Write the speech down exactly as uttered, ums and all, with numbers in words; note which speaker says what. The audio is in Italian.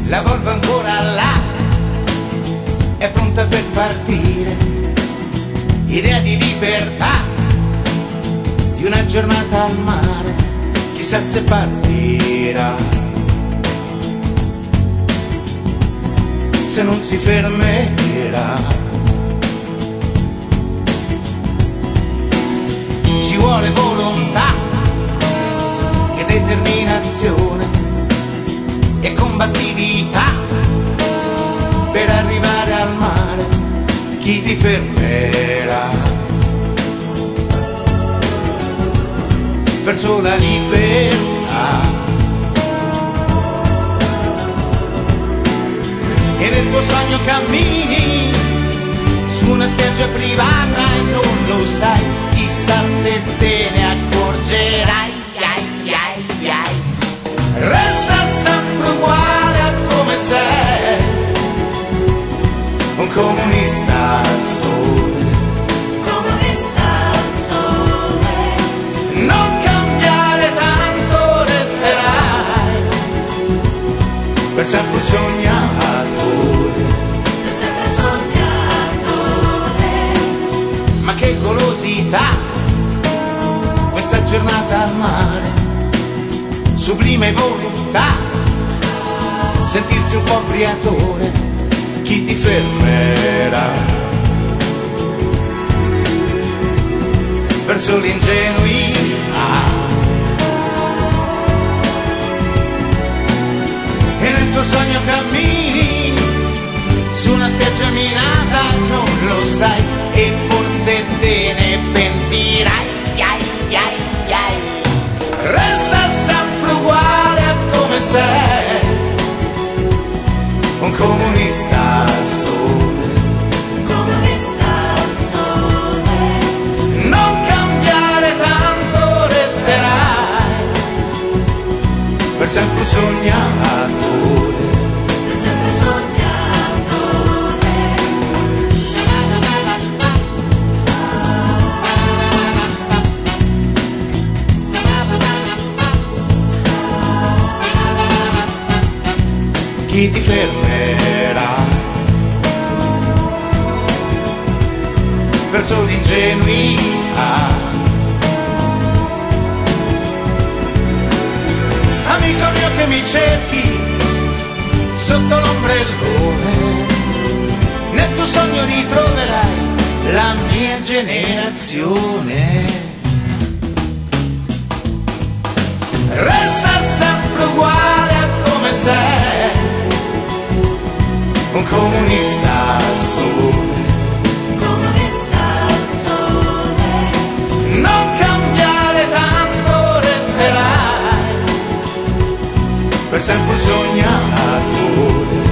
Speaker 1: la Volvo ancora là, è pronta per partire, idea di libertà, di una giornata al mare, chissà se partirà, se non si fermerà. Ci vuole volontà e determinazione e combattività per arrivare al mare, chi ti fermerà? Verso la libertà. E nel tuo sogno cammini su una spiaggia privata e non lo sai, chissà se te ne accorgerai. Ai, ai, ai. Resta sempre uguale a come sei, un comunista al sole. Comunista al sole. Non cambiare tanto, resterai per sempre sognatore. Per sempre sognatore. Ma che golosità questa giornata al mare, sublime voluttà, sentirsi un po' briatore, chi ti fermerà? Verso l'ingenuità. E nel tuo sogno cammini su una spiaggia minata, non lo sai e forse te ne pentirai. Ai, ai, ai. Resta sempre uguale a come sei, un comunista al sole. Comunista al sole. Non cambiare tanto, resterai per sempre sognatore. Per sempre sognatore. Chi ti fermerà? Verso l'ingenuità. Amico mio che mi cerchi sotto l'ombrellone, nel tuo sogno ritroverai la mia generazione. Resta sempre uguale a come sei, un comunista al sole. Comunista al sole. Non cambiare tanto, resterai per sempre sognatore.